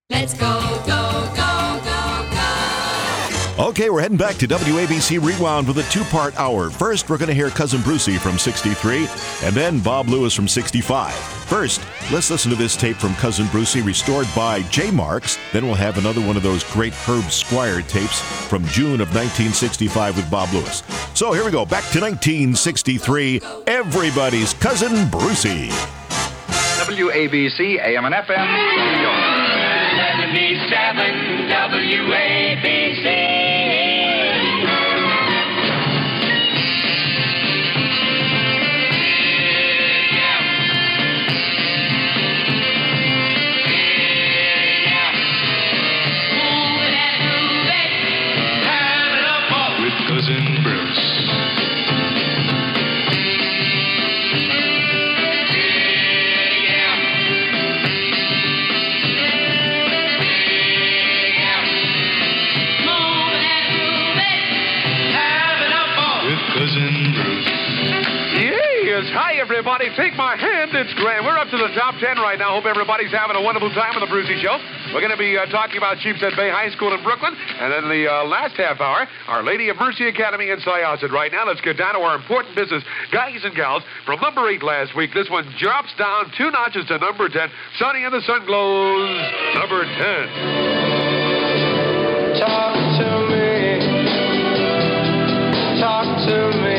Let's go, go, go, go, go. Okay, we're heading back to WABC Rewound with a two-part hour. First, we're going to hear Cousin Brucey from 63, and then Bob Lewis from 65. First, let's listen to this tape from Cousin Brucey, restored by J. Marks. Then we'll have another one of those great Herb Squire tapes from June of 1965 with Bob Lewis. So here we go, back to 1963, everybody's Cousin Brucey. WABC, AM and FM, New York. 77 WABC. With Cousin Bruce. Cousin Bruce. Yes, hi everybody. Take my hand. It's grand. We're up to the top 10 right now. Hope everybody's having a wonderful time on the Brucey Show. We're going to be talking about Sheepshead Bay High School in Brooklyn. And then the last half hour, Our Lady of Mercy Academy in Syosset. Right now, let's get down to our important business. Guys and gals, from number 8 last week, this one drops down 2 notches to number 10. Sonny and the Sun Glows, number 10. Talk to me. Talk to me.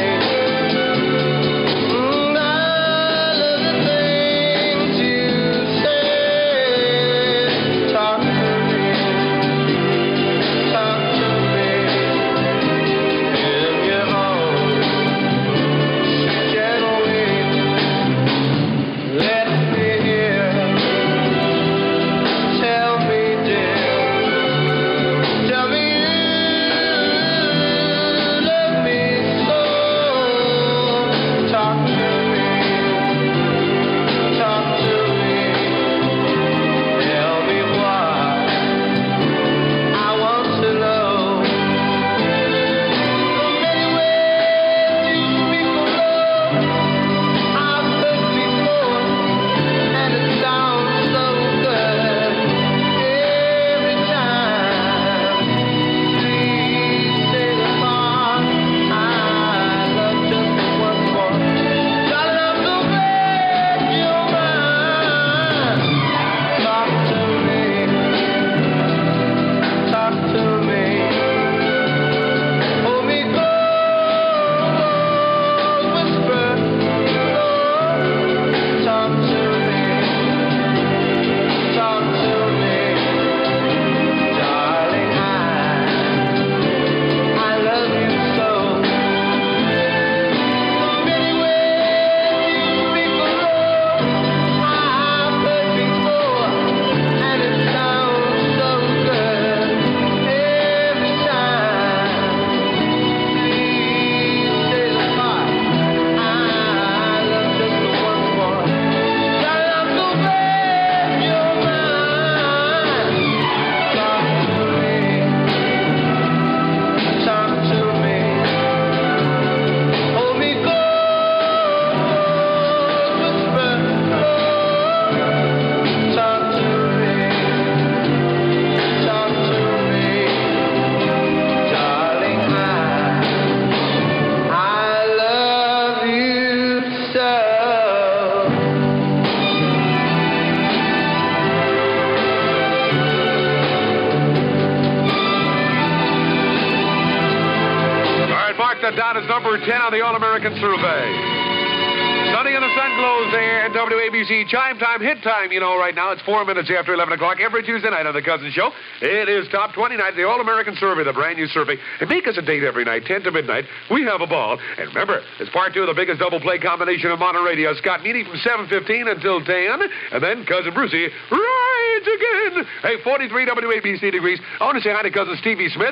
Down as number 10 on the All-American Survey. Sonny and the Sun Glows there at WABC. Chime time, hit time, you know, right now. It's 4 minutes after 11 o'clock every Tuesday night on The Cousin Show. It is Top 20 night, the All-American Survey, the brand new survey. And make us a date every night, 10 to midnight. We have a ball. And remember, it's part 2 of the biggest double play combination of modern radio. Scott Meany from 7:15 until 10. And then Cousin Brucey rides again. Hey, 43 WABC degrees. I want to say hi to Cousin Steve Smith,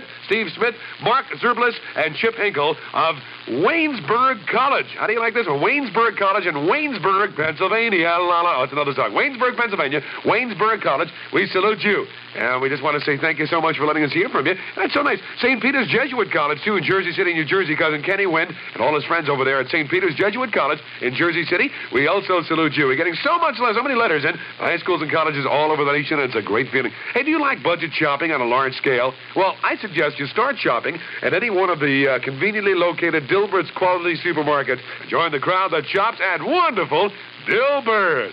Mark Zerblis, and Chip Hinkle of Waynesburg College. How do you like this one? Waynesburg College in Waynesburg, Pennsylvania. Oh, it's another song. Waynesburg, Pennsylvania. Waynesburg College. We salute you. And we just want to say thank you so much for letting us hear from you. That's so nice. St. Peter's Jesuit College, too, in Jersey City, New Jersey. Cousin Kenny Wynn and all his friends over there at St. Peter's Jesuit College in Jersey City. We also salute you. We're getting so many letters in. High schools and colleges all over the nation. station, and it's a great feeling. Hey, do you like budget shopping on a large scale? Well, I suggest you start shopping at any one of the conveniently located Dilbert's quality supermarkets. Join the crowd that shops at wonderful Dilbert.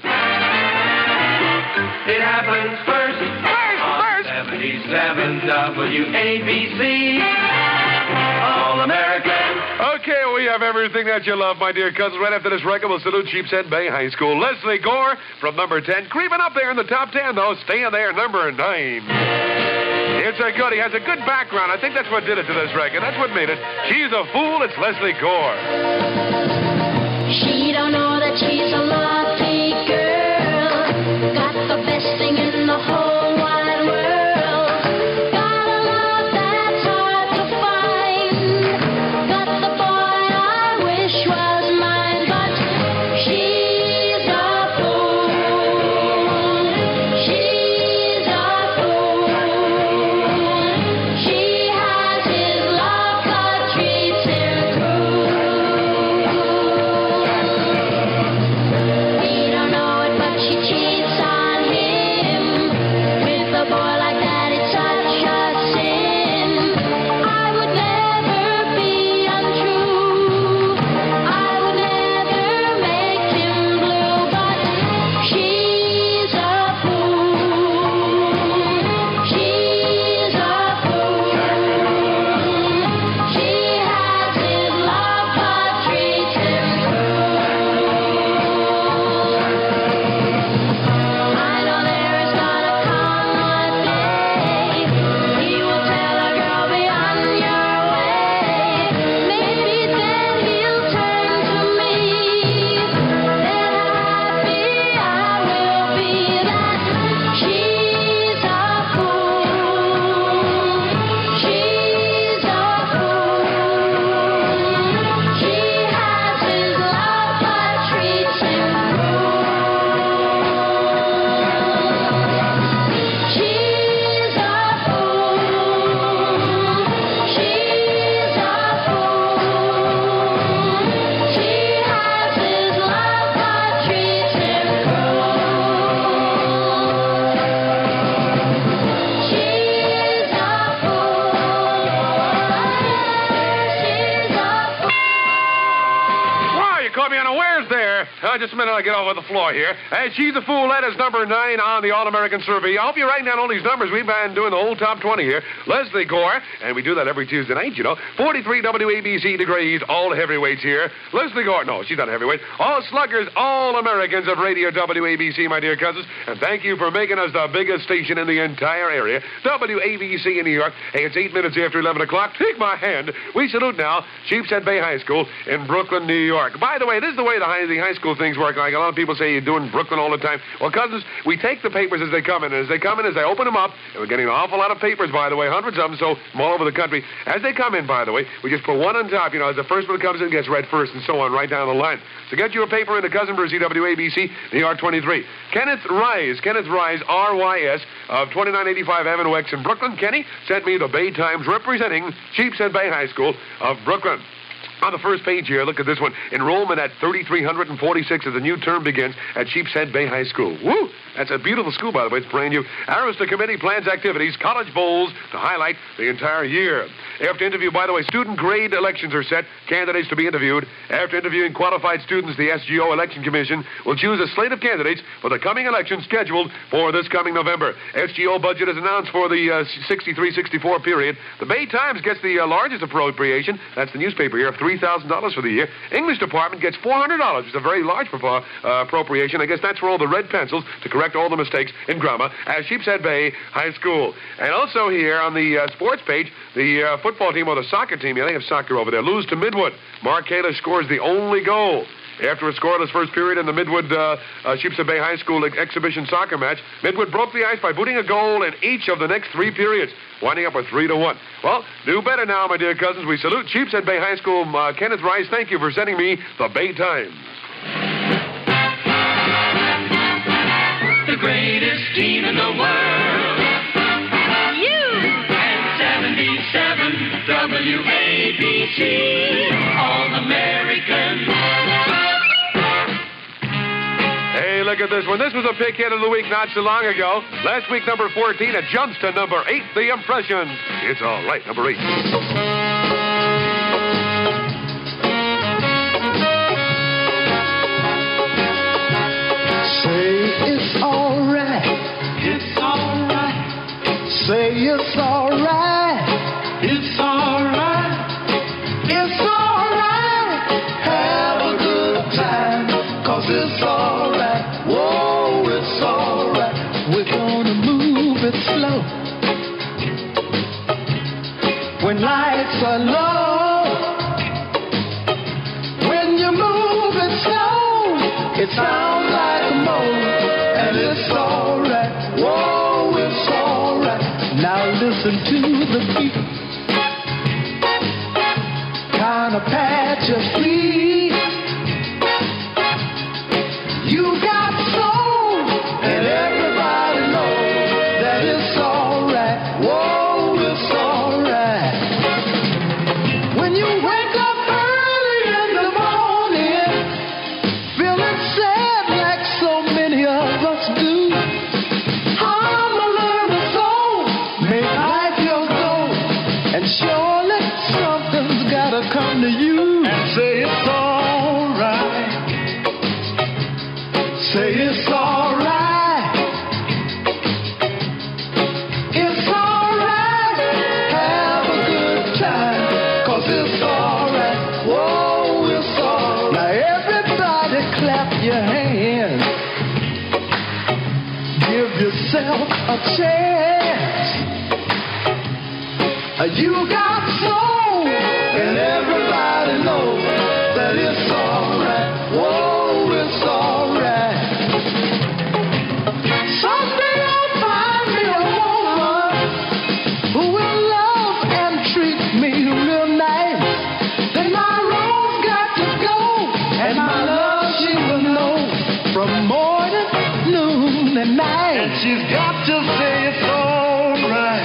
It happens first. First. 77 WABC. All American. Okay, we have everything that you love, my dear cousins. Right after this record, we'll salute Sheepshead Bay High School. Leslie Gore from number 10. Creeping up there in the top 10, though. Staying there, number 9. It's a goodie. Has a good background. I think that's what did it to this record. That's what made it. She's a fool. It's Leslie Gore. She don't know that she's a lucky girl. Got the best thing in the whole wide world. Got a love that's hard to find. Got the boy I wish was mine, but she's a fool. She's a fool. She has his love but treats him cruel. We don't know it, but she cheats on him. With a boy like that, it's such a sin. I would never be untrue. I would never make him blue, but she's a fool. She's a fool. She has his love, but treats him I know there is gonna come a day he will tell a girl, be on your way. Maybe then he'll turn to me. Then happy I will be that she's a fool. She's a fool. She has his love but treats him She's a fool. She's a fool. She has his love but treats him She's a fool. Wow, you caught me unawares there. Just a minute, I'll get off of the floor here. And She's a Fool, that is number 9 on the All-American Survey. I hope you're writing down all these numbers. We've been doing the whole top 20 here. Leslie Gore, and we do that every Tuesday night, you know. 43 WABC degrees, all heavyweights here. Leslie Gore, no, she's not a heavyweight. All sluggers, all Americans of Radio WABC, my dear cousins. And thank you for making us the biggest station in the entire area. WABC in New York. Hey, it's 8 minutes after 11 o'clock. Take my hand. We salute now Sheepshead Bay High School in Brooklyn, New York. By the way, this is the way the high school things work. Like a lot of people say, you're doing Brooklyn all the time. Well, cousins, we take the papers as they come in. And as they come in, as they open them up, and we're getting an awful lot of papers, by the way, hundreds of them, so from all over the country. As they come in, by the way, we just put one on top, you know, as the first one comes in, gets read first, and so on, right down the line. So get you a paper in the Cousin Brucey, WABC, New York 23. Kenneth Rise, R-Y-S, of 2985 Avenue X in Brooklyn. Kenny sent me the Bay Times representing Sheepshead Bay High School of Brooklyn. On the first page here, look at this one. Enrollment at 3,346 as the new term begins at Sheepshead Bay High School. Woo! That's a beautiful school, by the way. It's brand new. Arista Committee plans activities, college bowls to highlight the entire year. After interview, by the way, student grade elections are set. Candidates to be interviewed. After interviewing qualified students, the SGO Election Commission will choose a slate of candidates for the coming election scheduled for this coming November. SGO budget is announced for the 63-64 period. The Bay Times gets the largest appropriation. That's the newspaper here, of $3,000 for the year. English department gets $400. It's a very large appropriation. I guess that's for all the red pencils to correct all the mistakes in grammar at Sheepshead Bay High School. And also here on the sports page, the football team or the soccer team, yeah, they have soccer over there, lose to Midwood. Mark Kalish scores the only goal. After a scoreless first period in the Midwood Sheepshead Bay High School exhibition soccer match, Midwood broke the ice by booting a goal in each of the next 3 periods, winding up with 3-1. Well, do better now, my dear cousins. We salute Sheepshead Bay High School. Kenneth Rice, thank you for sending me the Bay Times. The greatest team in the world. You! And 77 WABC. All American. Hey, look at this one. This was a pick hit of the week not so long ago. Last week, number 14. It jumps to number 8, The Impressions. It's all right, number 8. Say it's alright. It's alright. Say it's alright. It's alright. It's alright. Have a good time. 'Cause it's alright. Whoa, it's alright. We're gonna move it slow. When lights are low. When you move it slow, it sounds like a moan. And it's alright. Whoa, it's alright. Now listen to the beat. Kind of pat your feet. You got soul, and everybody knows that it's alright. Whoa, it's alright. When you wake up early in the morning, feeling sad like so many of us do, I'm a little soul, make life your goal, and surely something's gotta come to you and say it's alright. Say it's alright. It's alright. Have a good time. 'Cause it's alright. Whoa, it's alright. Now everybody clap your hands. Give yourself a chance. You got soul, and everybody knows that it's alright. Whoa, it's alright. Someday I'll find me a woman who will love and treat me real nice. Then my road's got to go, and my love she will know from morning, noon, and night. And she's got to say it's alright.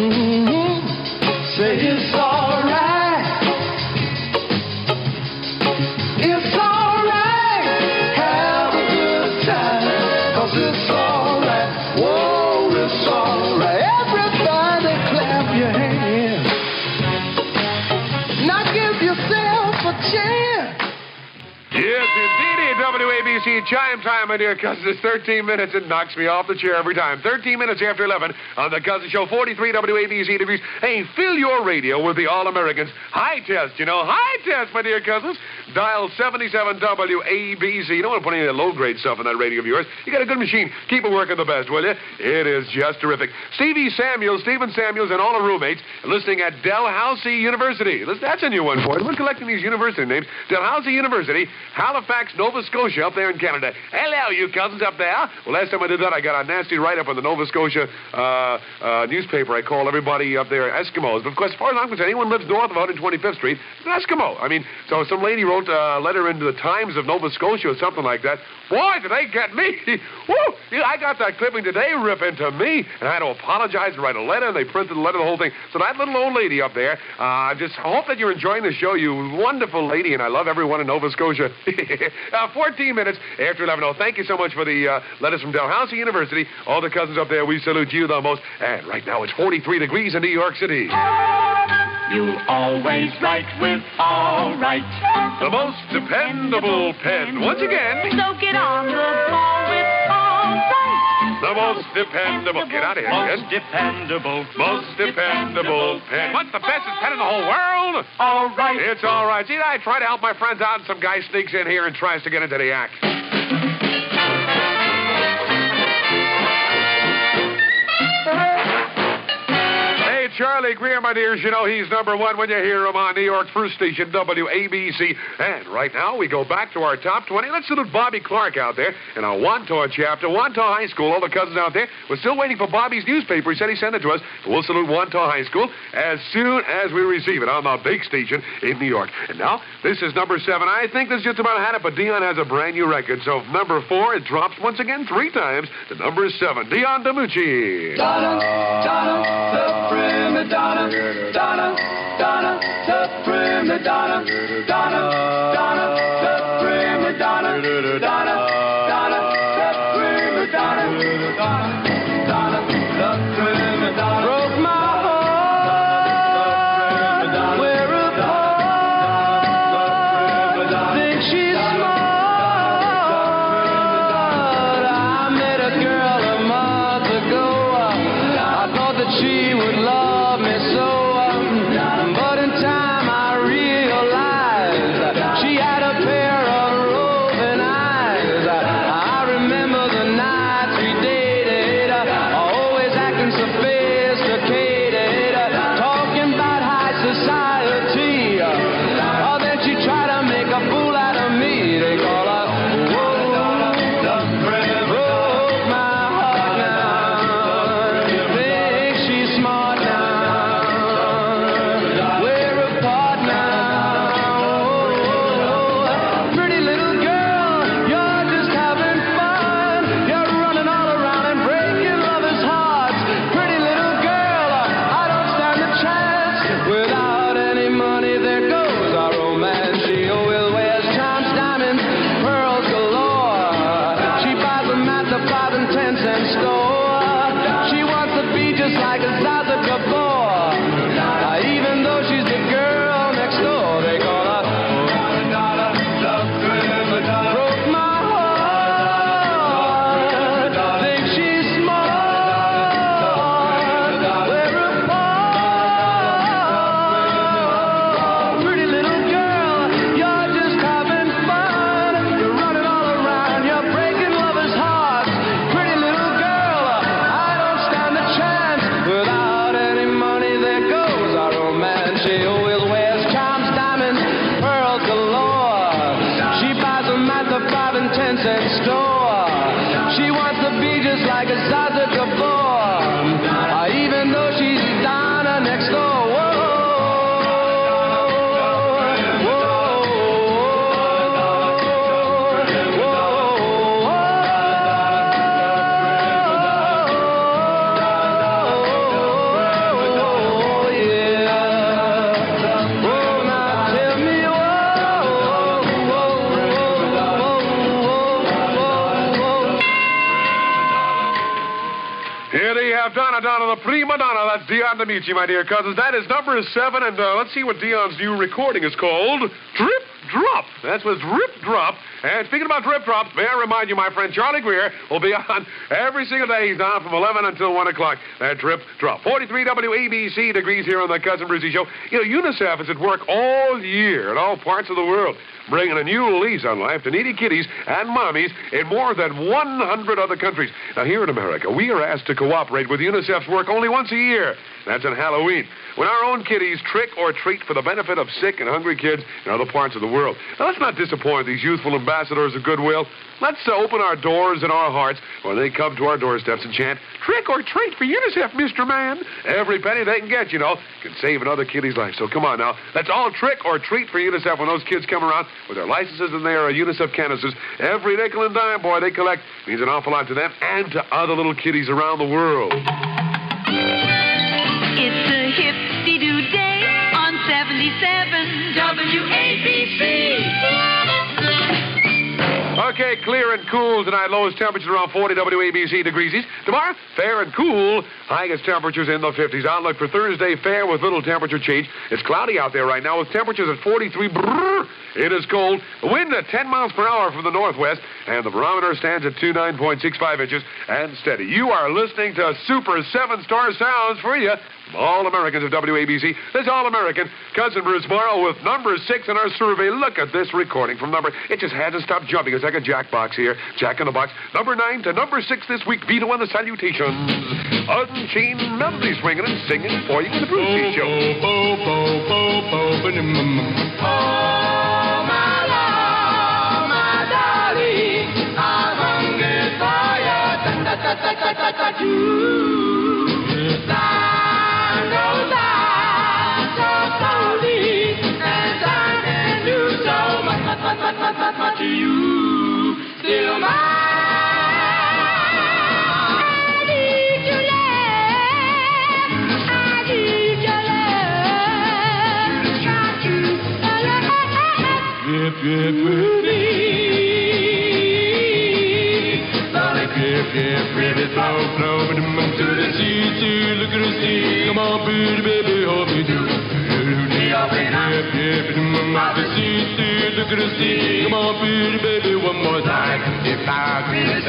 Say it's alright. It's alright. Have a good time. 'Cause it's alright. Whoa, it's alright. Everybody clap your hands. Now give yourself a chance. Yes, indeed, WABC chime time, my dear cousins. It's 13 minutes. It knocks me off the chair every time. 13 minutes after 11 on the Cousin Show, 43 WABC degrees. Hey, fill your radio with the All-Americans High Test. You know, High Test, my dear cousins. Dial 77 WABC. You don't want to put any of that low-grade stuff on that radio of yours. You got a good machine. Keep it working the best, will you? It is just terrific. Stephen Samuels, and all the roommates listening at Dalhousie University. That's a new one for us. We're collecting these university names. Dalhousie University, Halifax, Nova Scotia, up there in Canada. Hello, you cousins up there. Well, last time I did that, I got a nasty write-up on the Nova Scotia newspaper. I called everybody up there Eskimos. But, of course, as far as I'm concerned, anyone who lives north of 125th Street is an Eskimo. I mean, so some lady wrote a letter into the Times of Nova Scotia or something like that. Boy, did they get me. Woo! Yeah, I got that clipping today ripping to me, and I had to apologize and write a letter, and they printed the letter, the whole thing. So that little old lady up there, just hope that you're enjoying the show, you wonderful lady, and I love everyone in Nova Scotia. 14 minutes after 11. Oh, thank you so much for the letters from Dalhousie University. All the cousins up there, we salute you the most. And right now it's 43 degrees in New York City. You'll always write with all right. The most dependable pen. Once again, So get on the ball with all right. the most dependable. Get out of here, kid. Most dependable pen. What's the bestest pen in the whole world? All right. It's all right. See, I try to help my friends out, and some guy sneaks in here and tries to get into the act. Charlie Greer, my dears, you know he's number one when you hear him on New York's first station, WABC. And right now we go back to our top 20. Let's salute Bobby Clark out there in our Wantagh chapter, Wantagh High School. All the cousins out there, we're still waiting for Bobby's newspaper. He said he sent it to us. We'll salute Wantagh High School as soon as we receive it on the big station in New York. And now, this is number 7. I think this just about had it, but Dion has a brand new record. So number 4, it drops once again 3 times to number 7. Dion DiMucci. Donna, Donna, the prima donna, Donna, Donna, the prima donna, Donna, Donna, the prima donna, Donna, Donna, the just like a Zaza Gabor. Even though she's the girl next door, they call her broke my heart. Think she's smart. We're apart. Pretty little girl, you're just having fun. You're running all around, you're breaking lovers' hearts. Pretty little girl, I don't stand a chance. Without any money, there goes our romance. She always wears charms, diamonds, pearls galore. She buys them at the 5 and 10 cent store. She wants to be just like a Zaza Gabor. Even though she's Donna next door. Here they have Donna, the prima donna. That's Dion D'Amici, my dear cousins. That is number 7, and let's see what Dion's new recording is called. Drip Drop. That's what's Drip Drop. And speaking about Drip Drop, may I remind you, my friend Charlie Greer will be on every single day. He's on from 11 until 1 o'clock. That Drip Drop. 43 WABC degrees here on the Cousin Brucey Show. You know, UNICEF is at work all year in all parts of the world, bringing a new lease on life to needy kiddies and mommies in more than 100 other countries. Now, here in America, we are asked to cooperate with UNICEF's work only once a year. That's on Halloween, when our own kiddies trick or treat for the benefit of sick and hungry kids in other parts of the world. Now, let's not disappoint these youthful ambassadors of goodwill. Let's open our doors and our hearts when they come to our doorsteps and chant, "Trick or treat for UNICEF, Mr. Man." Every penny they can get, you know, can save another kiddie's life. So come on now, let's all trick or treat for UNICEF when those kids come around with their licenses and their UNICEF canisters. Every nickel and dime, boy, they collect means an awful lot to them and to other little kiddies around the world. It's a hippy-doo day on 77 WABC. Okay, clear and cool tonight. Lowest temperature around 40 WABC degrees. Tomorrow, fair and cool. Highest temperatures in the 50s. Outlook for Thursday, fair with little temperature change. It's cloudy out there right now with temperatures at 43. Brrr, it is cold. The wind at 10 miles per hour from the northwest, and the barometer stands at 29.65 inches and steady. You are listening to Super 7-Star Sounds for you. All Americans of WABC. This All-American Cousin Bruce Morrow with number 6 in our survey. Look at this recording from number... It just hasn't stopped jumping. It's like a jack box here. Jack in the box. Number 9 to number 6 this week. Vito and the Salutations. Unchained melody swinging and singing for you in the Brucey Show. Oh, my love, my darling, I'm hungry for you. Time goes by so slowly, and I can do so much to you. Still mine. With me. Darling, baby, flow to the sea, look at the sea. Come on, pretty baby, hold me to the sea, look at the sea. Come on, pretty baby, one more time. If I could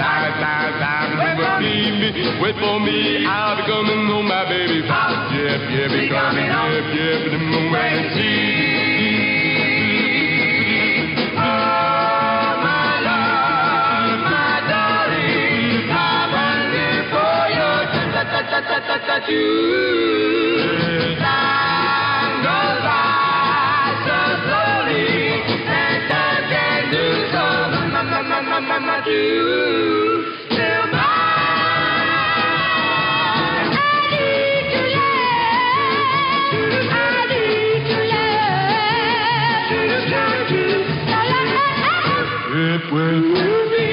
wait for me, I'll be coming home, my baby. Yeah, be coming home. Yeah, wait and see. Time goes by so slowly, and I can do so much to you. Still mine. I need to love. With me.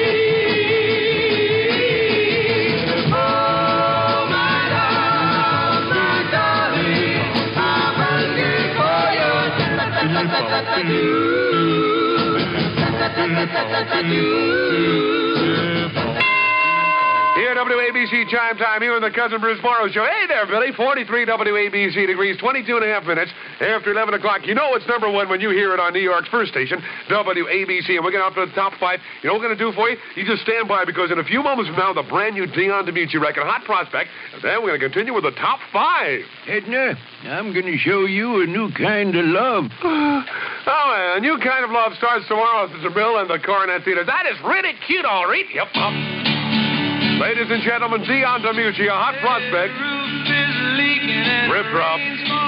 Here WABC Chime Time here on the Cousin Bruce Morrow Show. Hey there, Billy. 43 WABC degrees, 22 and a half minutes after 11 o'clock. You know it's number one when you hear it on New York's first station, WABC. And we're getting out to the top five. You know what we're going to do for you? You just stand by because in a few moments from now, the brand new Dion DiMucci record, Hot Prospect. And then we're going to continue with the top five. Edna, I'm going to show you a new kind of love. Oh, a new kind of love starts tomorrow, Sister Bill, in the Coronet Theater. That is really cute, all right. Yep. Ladies and gentlemen, Dion DiMucci, a Hot Prospect. Rip drop.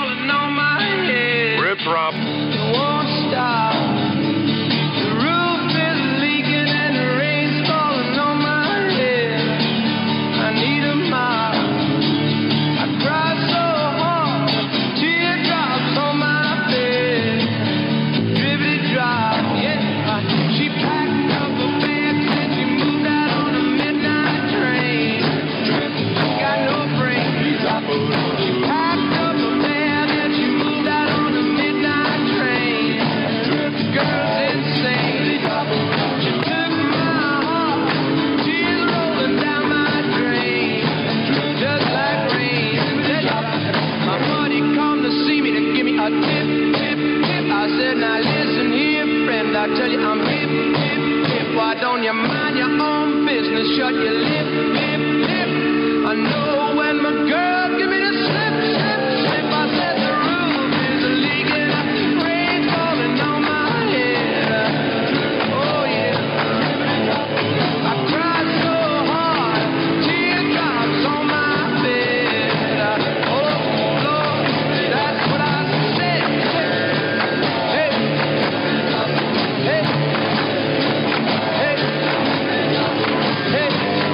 Rip drop. It won't stop. The roof is leaking and the rain's falling on my head. I need a mop. I cry so hard, teardrops on my bed. Dribbity drop, yeah. She packed up her bags and she moved out on a midnight train. She got no brain. She packed up her bags and she moved out on a midnight train. The girl's insane. She took my heart, tears rolling down my drain, just like rain. My buddy come to see me to give me a tip, tip, tip. I said, now listen here, friend, I tell you I'm hip, hip, hip. Why don't you mind your own business? Shut your lip, lip, lip. I know when my girl give me the slip, slip, slip. I said the roof is leaking, rain falling on my head. Oh yeah. I cried so hard, teardrops on my bed. Oh Lord, that's what I said. Hey, hey, hey, hey,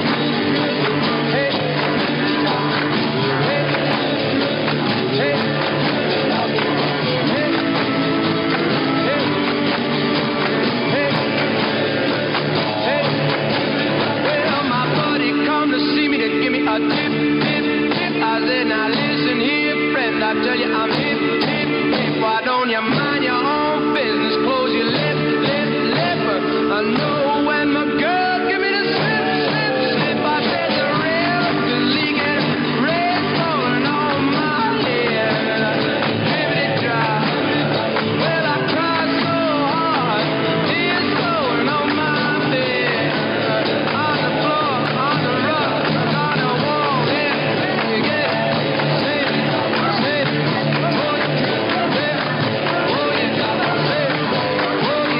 well, my buddy come to see me to give me a tip, tip, tip. I said, now listen here, friend, I tell you I'm hip, hip, hip. Why don't you mind your own business? Close your lip, lip, lip. I know when my girl give me the slip, slip, slip. I said the rail is leaking, rain falling on my head. Dribbity drop. Well, I cried so hard, tears flowing on my bed. On the floor, on the rug, on the wall, yeah. You get it? Say it, say it. Oh, yeah. Say it. Oh, yeah. Say it. Oh,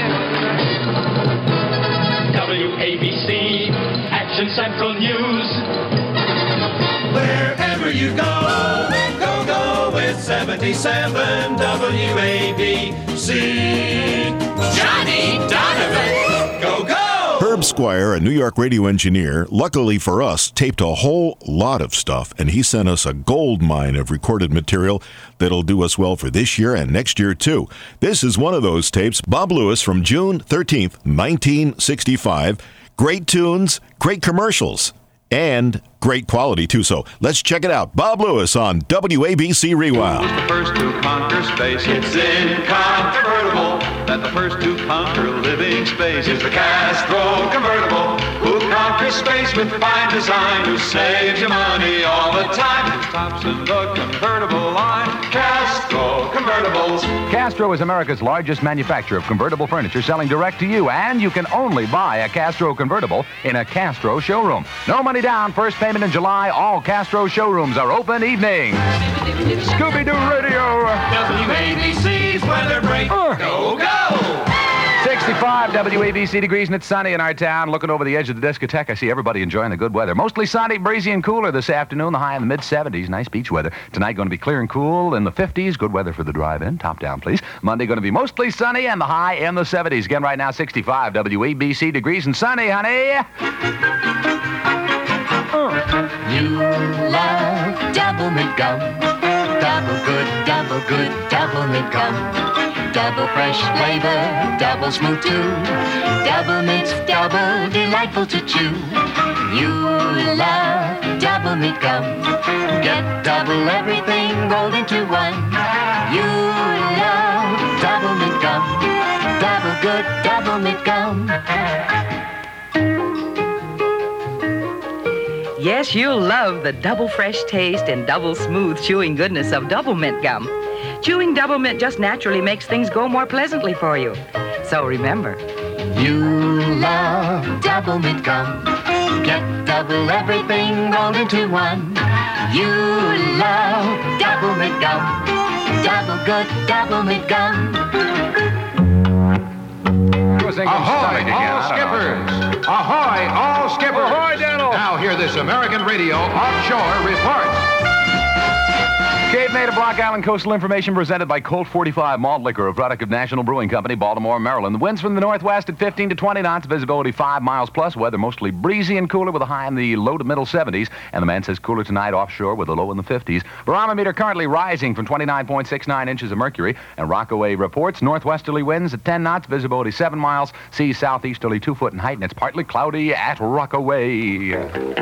yeah. WABC, Action Central News. Wherever you go, go, go with 77 WABC. Johnny Donovan, go, go! Herb Squire, a New York radio engineer, luckily for us, taped a whole lot of stuff, and he sent us a gold mine of recorded material that'll do us well for this year and next year, too. This is one of those tapes, Bob Lewis from June 13th, 1965. Great tunes, great commercials, and great quality, too. So let's check it out. Bob Lewis on WABC Rewound. The first to conquer space, it's incontrovertible that the first to conquer living space is the Castro convertible, who conquers space with fine design, who saves you money all the time, who stops in the convertible line. Castro convertibles. Castro is America's largest manufacturer of convertible furniture, selling direct to you, and you can only buy a Castro convertible in a Castro showroom. No money down, first payment in July. All Castro showrooms are open evenings. Scooby-Doo Radio. WABC's weather break. Go, go! 65 WABC degrees, and it's sunny in our town. Looking over the edge of the discotheque, I see everybody enjoying the good weather. Mostly sunny, breezy, and cooler this afternoon. The high in the mid-70s. Nice beach weather. Tonight going to be clear and cool in the 50s. Good weather for the drive-in. Top down, please. Monday going to be mostly sunny and the high in the 70s. Again, right now, 65 WABC degrees and sunny, honey. You love double mint gum. Double good, double mint gum. Double fresh flavor, double smooth too. Double mint, double delightful to chew. You love double mint gum. Get double everything rolled into one. You love double mint gum. Double good, double mint gum. Yes, you'll love the double fresh taste and double smooth chewing goodness of Double Mint gum. Chewing Double Mint just naturally makes things go more pleasantly for you. So remember, You love Double Mint gum. Get double everything rolled into one. You love Double Mint gum. Double good Double Mint gum. Ahoy, all skippers! Ahoy, all skippers! Ahoy, Daniel! Now hear this American Radio offshore report. Cape May to Block Island Coastal Information presented by Colt 45 Malt Liquor, a product of National Brewing Company, Baltimore, Maryland. The winds from the northwest at 15 to 20 knots, visibility 5 miles plus, weather mostly breezy and cooler with a high in the low to middle 70s. And the man says cooler tonight offshore with a low in the 50s. Barometer currently rising from 29.69 inches of mercury. And Rockaway reports northwesterly winds at 10 knots, visibility 7 miles, seas southeasterly 2 foot in height, and it's partly cloudy at Rockaway.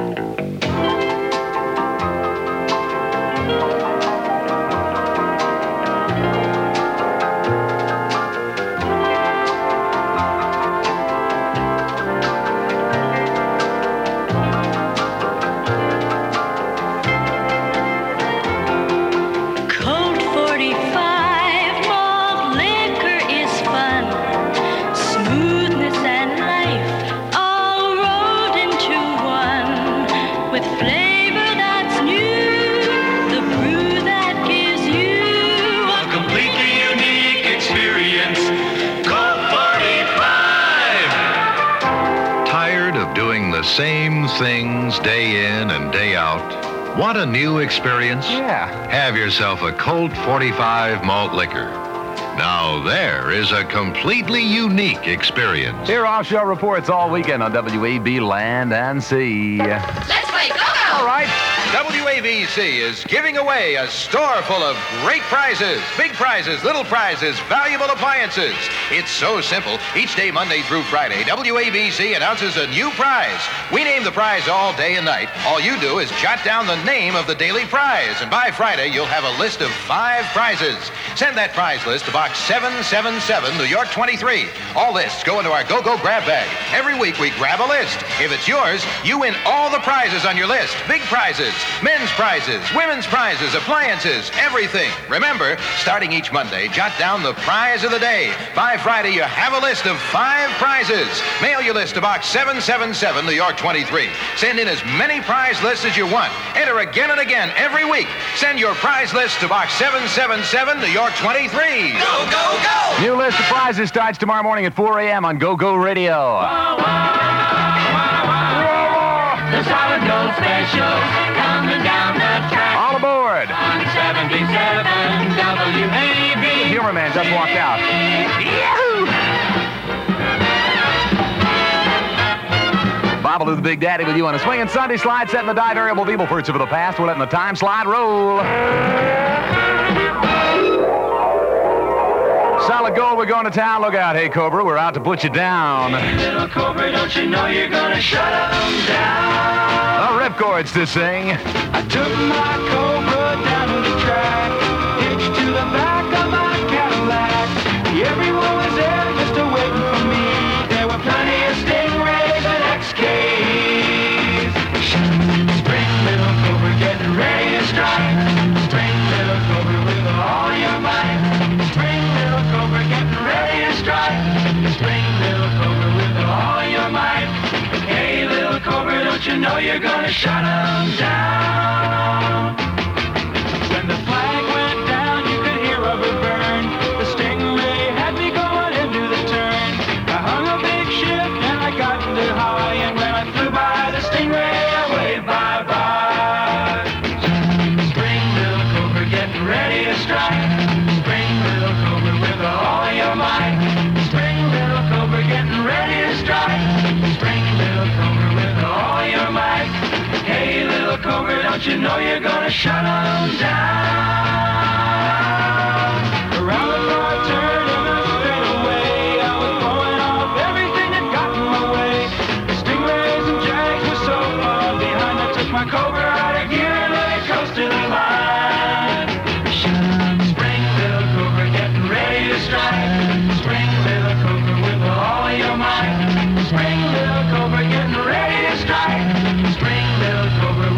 Colt 45 malt liquor is fun. Smoothness and life all rolled into one. With flavor that's new, the brew that gives you A completely unique experience. Colt 45. Tired of doing the same things day in and day out? Want a new experience? Yeah. Have yourself a Colt 45 malt liquor. Now there is a completely unique experience. Here are offshore reports all weekend on WAB Land and Sea. Let's play go-go! All right. WABC is giving away a store full of great prizes. Big prizes, little prizes, valuable appliances. It's so simple. Each day, Monday through Friday, WABC announces a new prize. We name the prize all day and night. All you do is jot down the name of the daily prize. And by Friday, you'll have a list of 5 prizes. Send that prize list to Box 777, New York 23. All lists go into our Go-Go grab bag. Every week, we grab a list. If it's yours, you win all the prizes on your list. Big prizes, men's prizes, women's prizes, appliances, everything. Remember, starting each Monday, jot down the prize of the day. By Friday, you have a list of 5 prizes. Mail your list to Box 777, New York 23. Send in as many prize lists as you want. Enter again and again every week. Send your prize list to Box 777, New York 23. Go, go, go! New list of prizes starts tomorrow morning at 4 a.m. on Go-Go Radio. The solid gold specials coming down the track. All aboard. On 77 WAB. The humor man just walked out. Yahoo! Babalu the Big Daddy with you on a swinging Sunday slide, setting the die variable Beeblefurts of the past. We're letting the time slide roll. Solid gold, we're going to town. Look out, hey, Cobra, we're out to put you down. Hey, little Cobra, don't you know you're gonna shut 'em down? The ripcords to sing. I took my Cobra down to the track, hitched to the back of my Cadillac. Everyone was there just waiting for me. There were plenty of Stingrays and XKs. Spring, little Cobra, getting ready to strike. Spring, little Cobra, with all your might. Spring, little Cobra, getting ready to strike. Spring, little Cobra, with all your might. Hey, little Cobra, don't you know you're gonna shut 'em down? When the flag went down, you could hear a burn. The Stingray had me going into the turn. I hung a big shift and I got it high. And when I flew by the Stingray, I waved bye-bye. Spring, little Cobra, getting ready to strike. Spring, little Cobra, with all your might. Spring, little Cobra, getting ready to strike. Spring, little Cobra, with all your might. Hey, little Cobra, don't you know you're gonna shut 'em down? Around the far turn and I straight away, I was blowing off everything that got in my way. The Stingrays and Jags were so far behind, I took my Cobra out of gear and let it coast to the line. Spring, little Cobra, getting ready to strike. Spring, little Cobra, with all your might. Spring, little Cobra, getting ready to strike. Spring, little Cobra,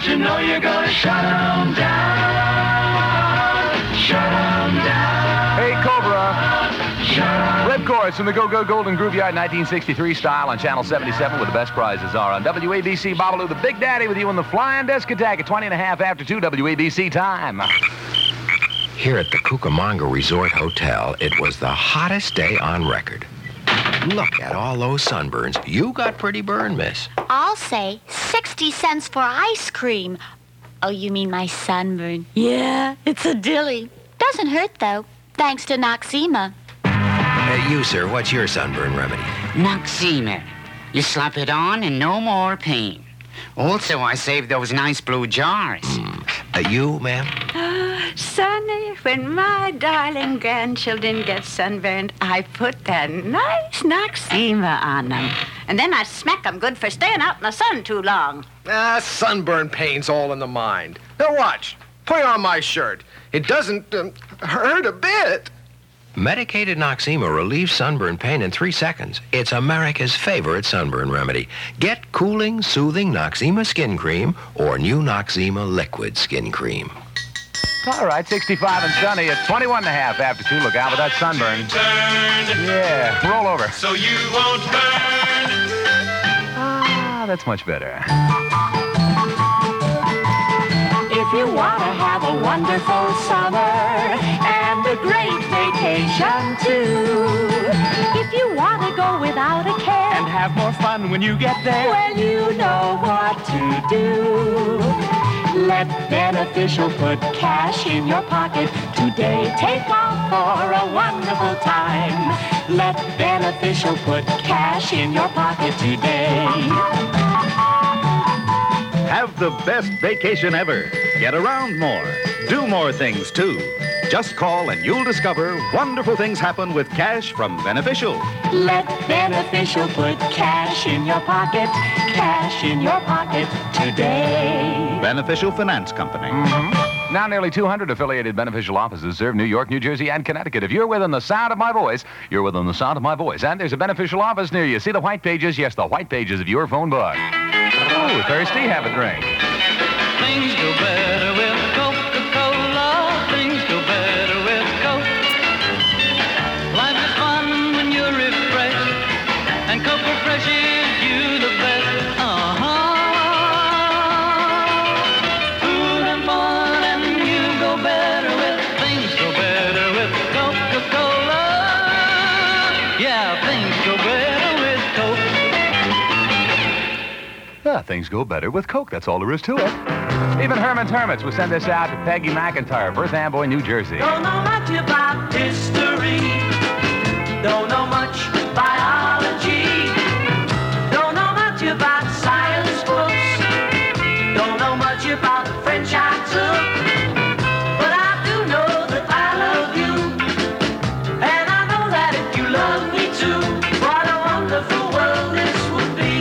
Don't you know you're gonna shut 'em down? Shut 'em down. Hey, Cobra. Red Chorus from the Go-Go Golden Groove Yard 1963 style on Channel 77 with the best prizes are on WABC. Babalu, the Big Daddy, with you in the Flying Disc Attack at 20 and a half after 2 WABC time. Here at the Cucamonga Resort Hotel, it was the hottest day on record. Look at all those sunburns. You got pretty burn, miss. I'll say 60 cents for ice cream. Oh, you mean my sunburn? Yeah, it's a dilly. Doesn't hurt, though, thanks to Noxema. You, sir, what's your sunburn remedy? Noxema. You slap it on and no more pain. Also, I saved those nice blue jars. You, ma'am? Sonny, when my darling grandchildren get sunburned, I put that nice Noxema on them. And then I smack them good for staying out in the sun too long. Sunburn pain's all in the mind. Now watch. Put on my shirt. It doesn't hurt a bit. Medicated Noxema relieves sunburn pain in 3 seconds. It's America's favorite sunburn remedy. Get cooling, soothing Noxema skin cream or new Noxema liquid skin cream. All right, 65 and sunny at 21 and a half after 2. Look out with that sunburn. Yeah, roll over. So you won't burn. That's much better. If you want to have a wonderful summer and a great vacation too. If you want to go without a care And have more fun when you get there. well, you know what to do. Let Beneficial put cash in your pocket today. Take off for a wonderful time. Let Beneficial put cash in your pocket today. Have the best vacation ever. Get around more. Do more things, too. Just call and you'll discover wonderful things happen with cash from Beneficial. Let Beneficial put cash in your pocket. Cash in your pocket today. Beneficial Finance Company. Now nearly 200 affiliated Beneficial offices serve New York, New Jersey, and Connecticut. If you're within the sound of my voice, you're within the sound of my voice. And there's a Beneficial office near you. See the white pages? Yes, the white pages of your phone book. Oh, thirsty? Have a drink. Things go better with Coca-Cola. Things go better with Coke. Life is fun when you're refreshed, and Coke refreshes you the best. Food and fun, and you go better with. Things go better with Coca-Cola. Yeah, things go better with Coke. Things go better with Coke. That's all there is to it. Even Herman's Hermits will send this out to Peggy McIntyre, Perth Amboy, New Jersey. Don't know much about history. Don't know much biology. Don't know much about science books. Don't know much about the French I took. But I do know that I love you. And I know that if you love me too, what a wonderful world this would be.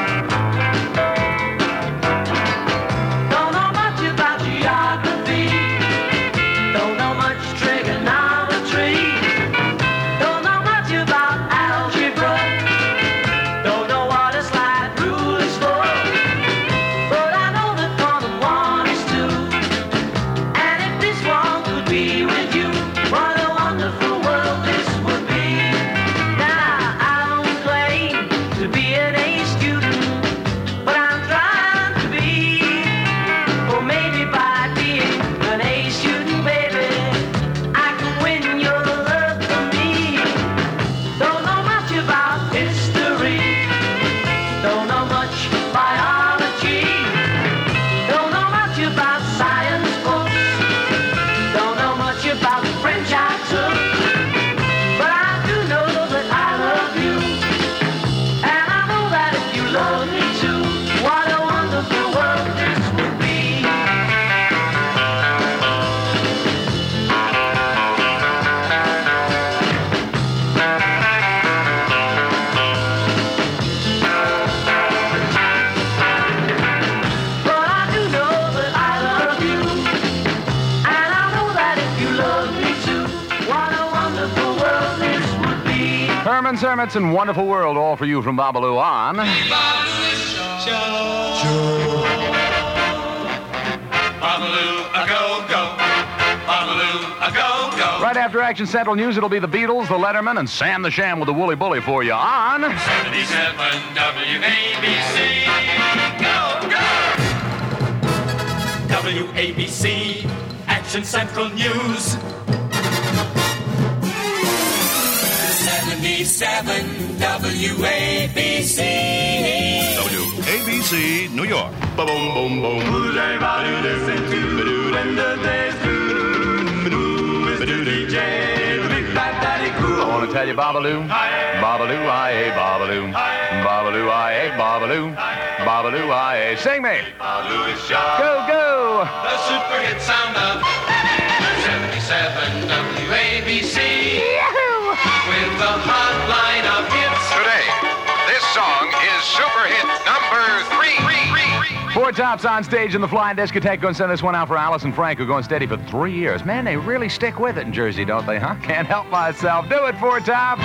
Don't know much about geography. Don't know much trigonometry. Don't know much about algebra. Don't know what a slide rule is for. But I know that column 1 is 2. And if this one could be with you, what a wonderful world this would be. Now, I don't claim to be an A student, but I'm trying to be. Or maybe by being an A student, baby, I can win your love for me. Don't know much about history. Don't know much biology. Don't know much about science books. Don't know much about the French I took. But I do know that I love you. And I know that if you love me too, what a wonderful world this would be. But I do know that I love you. And I know that if you love me too, what a wonderful world this would be. Herman's Hermits and Wonderful World, all for you from Babalu on. Babaloo, a go-go. Babaloo, a go-go. Right after Action Central News, it'll be the Beatles, the Letterman, and Sam the Sham with the Woolly Bully for you on 77 WABC. Go, go! WABC, Action Central News. 77 WABC. WABC, New York. Boom, boom, boom. Who's everybody listen to in the days through? Mr. DJ, the big fat daddy cool. I want to tell you, Babaloo, Babaloo, I-A, Babaloo, Babaloo, I-A, Babaloo, Babaloo, I-A. Sing me. Babaloo is sharp. Go, go. The super hit sound of 77 WABC. Yahoo! With the hotline of hits. Today, this song is super hit number 3. Four Tops on stage in the Flying Discotheque. Going to send this one out for Alice and Frank, who are going steady for 3 years. Man, they really stick with it in Jersey, don't they, huh? Can't help myself. Do it, Four Tops.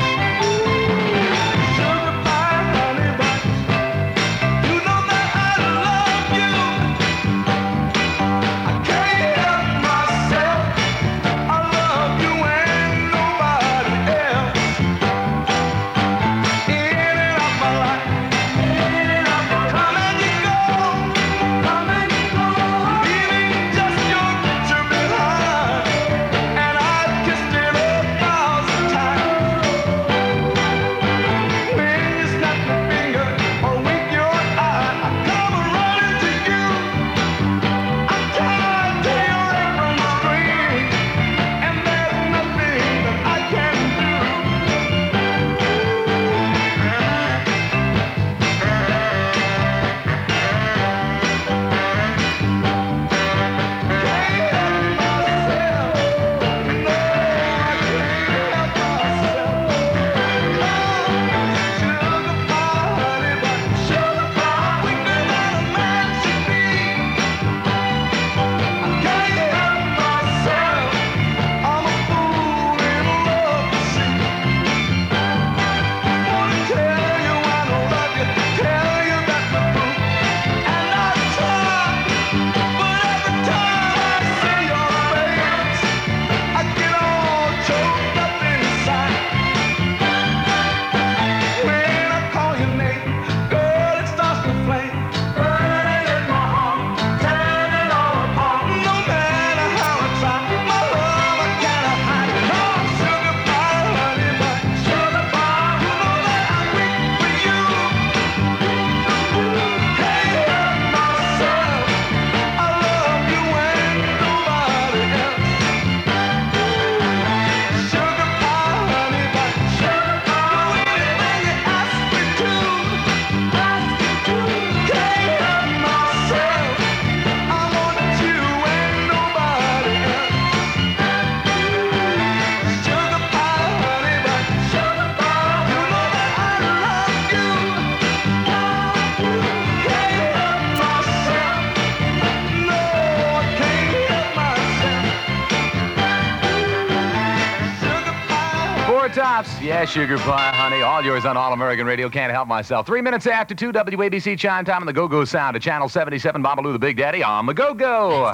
Tops. Yeah, sugar pie, honey. All yours on All American Radio. Can't help myself. 3 minutes after 2, WABC chime time on the Go-Go sound at Channel 77. Babaloo the Big Daddy on the Go-Go.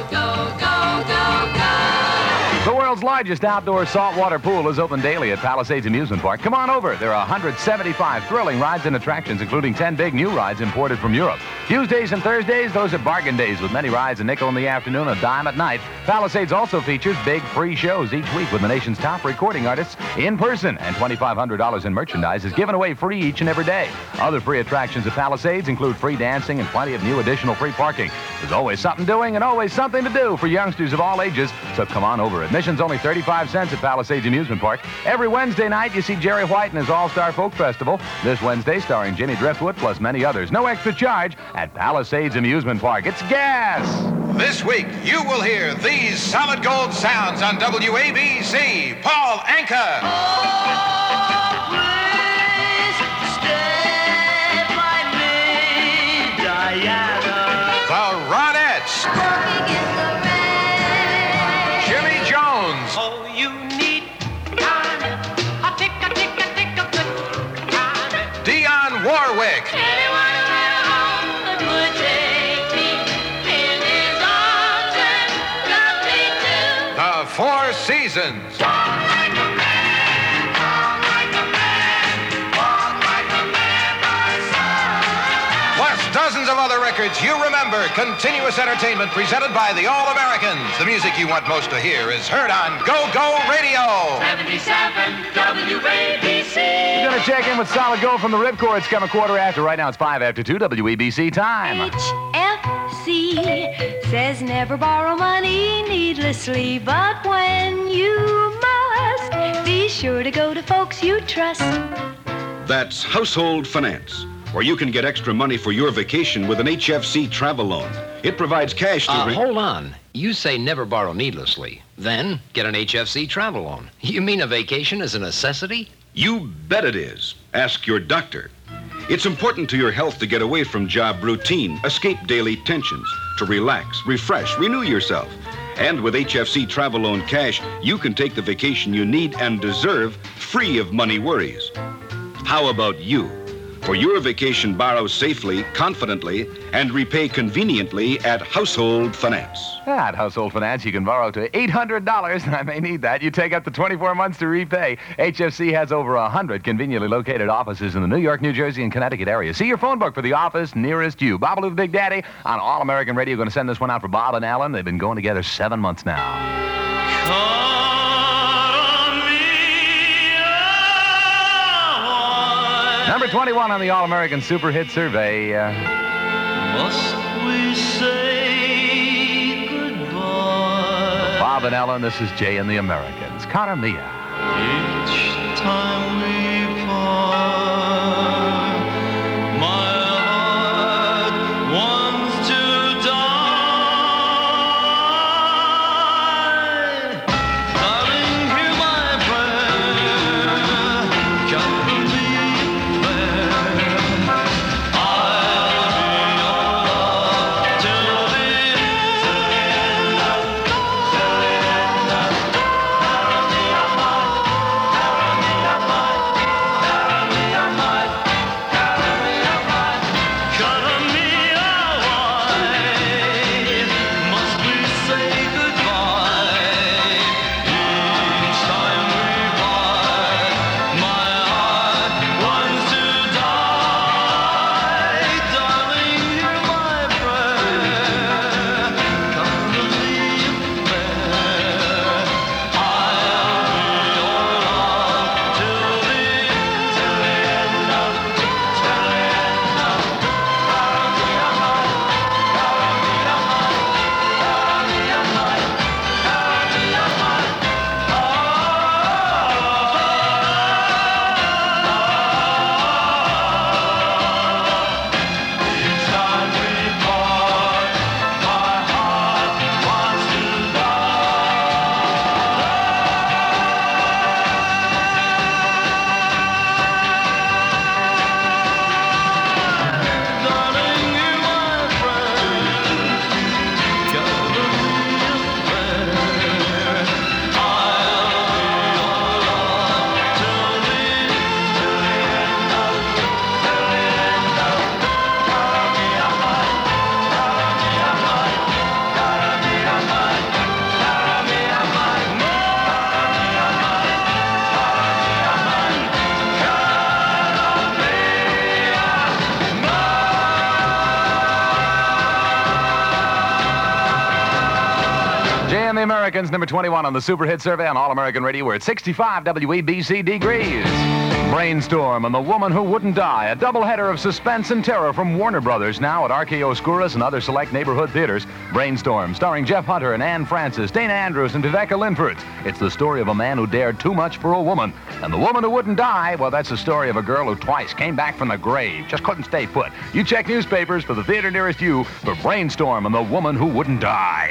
The world's largest outdoor saltwater pool is open daily at Palisades Amusement Park. Come on over. There are 175 thrilling rides and attractions, including 10 big new rides imported from Europe. Tuesdays and Thursdays, those are bargain days with many rides, a nickel in the afternoon, a dime at night. Palisades also features big free shows each week with the nation's top recording artists in person, and $2,500 in merchandise is given away free each and every day. Other free attractions at Palisades include free dancing and plenty of new additional free parking. There's always something doing and always something to do for youngsters of all ages, so come on over. Admission's only 35 cents at Palisades Amusement Park. Every Wednesday night, you see Jerry White and his All-Star Folk Festival. This Wednesday, starring Jimmy Driftwood, plus many others. No extra charge at Palisades Amusement Park. It's gas! This week, you will hear these solid gold sounds on WABC. Paul Anka. The Ronettes. Jimmy Jones. Oh, you need time. A tick, a tick, a tick, a tick. Dionne Warwick. Anyone around that would take me in his arms Four Seasons. Plus dozens of other records you remember. Continuous entertainment presented by the All-Americans. The music you want most to hear is heard on Go-Go Radio. 77 WABC. We're going to check in with Solid Gold from the Ripcord. It's coming quarter after. Right now it's 5 after 2, WABC time. HFC says never borrow money needlessly, but when you must, be sure to go to folks you trust. That's Household Finance, where you can get extra money for your vacation with an HFC travel loan. It provides cash to... Hold on. You say never borrow needlessly. Then get an HFC travel loan. You mean a vacation is a necessity? You bet it is. Ask your doctor. It's important to your health to get away from job routine, escape daily tensions, to relax, refresh, renew yourself. And with HFC Travel Loan Cash, you can take the vacation you need and deserve, free of money worries. How about you? For your vacation, borrow safely, confidently, and repay conveniently at Household Finance. At Household Finance, you can borrow to $800, and I may need that. You take up to 24 months to repay. HFC has over 100 conveniently located offices in the New York, New Jersey, and Connecticut area. See your phone book for the office nearest you. Babalu the Big Daddy on All-American Radio. Going to send this one out for Bob and Alan. They've been going together 7 months now. Number 21 on the All-American Super Hit Survey. Must we say goodbye? Bob and Ellen, this is Jay and the Americans. Cara Mia. Each time we part, my heart wants to die. Darling, hear my prayer. Come to me. The Americans, number 21 on the Super Hit Survey on All-American Radio. We're at 65 WABC degrees. Brainstorm and The Woman Who Wouldn't Die, a doubleheader of suspense and terror from Warner Brothers, now at RKO Skouras and other select neighborhood theaters. Brainstorm, starring Jeff Hunter and Ann Francis, Dana Andrews, and Viveka Linford. It's the story of a man who dared too much for a woman. And The Woman Who Wouldn't Die, well, that's the story of a girl who twice came back from the grave, just couldn't stay put. You check newspapers for the theater nearest you for Brainstorm and The Woman Who Wouldn't Die.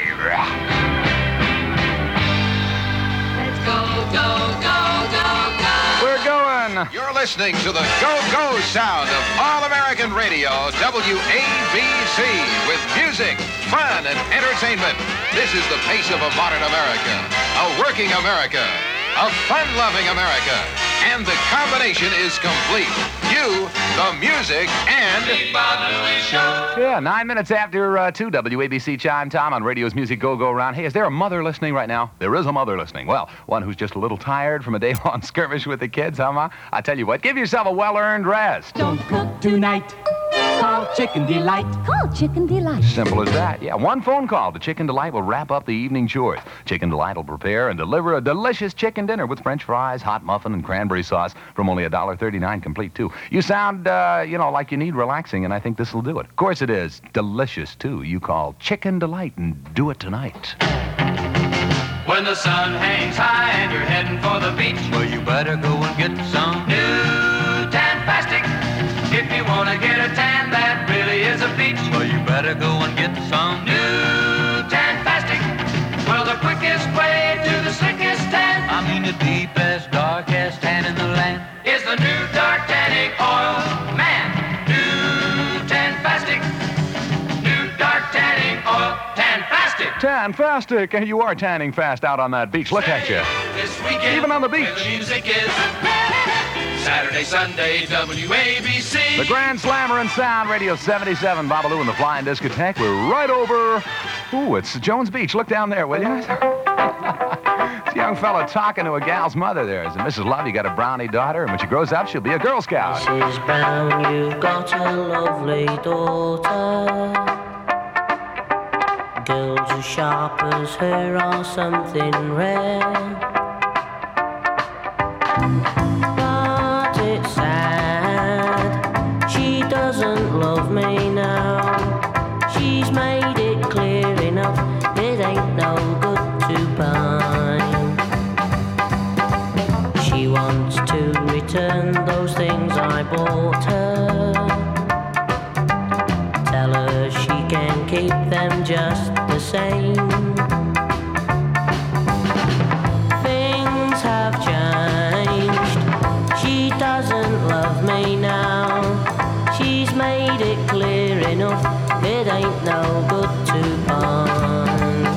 Go, go, go, go, go. We're going. You're listening to the go-go sound of All-American Radio, WABC, with music, fun, and entertainment. This is the pace of a modern America, a working America, a fun-loving America, and the combination is complete. you the music and Big Bob Lewis Show. Yeah, 9 minutes after 2, WABC Chime Time on radio's Music Go-Go-Round. Hey, is there a mother listening right now? There is a mother listening. Well, one who's just a little tired from a day-long skirmish with the kids, huh, Ma? I tell you what, give yourself a well-earned rest. Don't cook tonight. Call Chicken Delight. Call Chicken Delight. Simple as that. Yeah, one phone call to Chicken Delight will wrap up the evening chores. Chicken Delight will prepare and deliver a delicious chicken dinner with French fries, hot muffin, and cranberry sauce from only $1.39 complete, too. You sound, like you need relaxing, and I think this will do it. Of course it is. Delicious, too. You call Chicken Delight and do it tonight. When the sun hangs high and you're heading for the beach, well, you better go and get some new Tan-fastic. If you want to get a tan that really is a peach, well, you better go and get some new Tan-fastic. Well, the quickest way to the slickest tan, I mean the deepest, darkest tan in the land, is the new Dark Tanning Oil. Man, new Tan-fastic. New Dark Tanning Oil. Tan-fastic. Tan-fastic. You are tanning fast out on that beach. Look at you. This weekend, even on the beach. where the music is Saturday, Sunday, WABC. The Grand Slammer and Sound, Radio 77, Babalu and the Flying Discotheque. We're right over. Ooh, it's Jones Beach. Look down there, will you? It's a young fella talking to a gal's mother there. Is it Mrs. Love? You got a brownie daughter, and when she grows up, she'll be a Girl Scout. Mrs. Brown, you've got a lovely daughter. Girls as sharp as her are something rare. But it's sad, she doesn't love me now. She's made it clear enough, it ain't no good to pine. She wants to return those things I bought her. Tell her she can keep them just the same. Things have changed. She doesn't love me now. She's made it clear enough, it ain't no good to pine.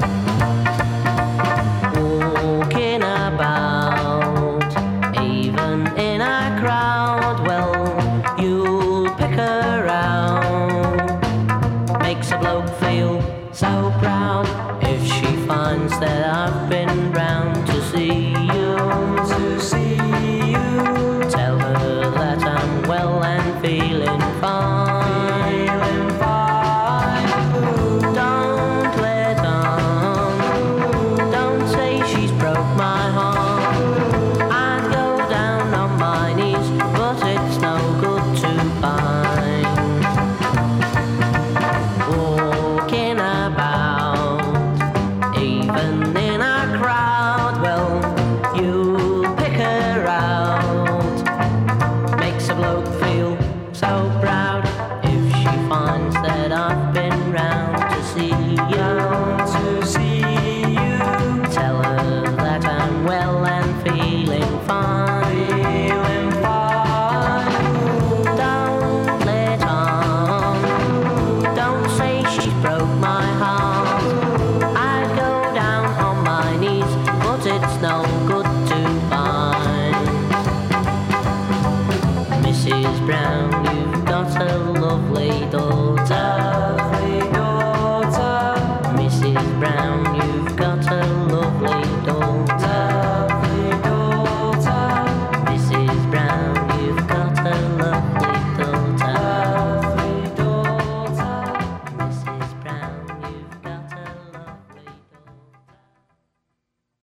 Walking about, even in a crowd, well, you'll pick her out. Makes a bloke feel so proud if she finds that I've been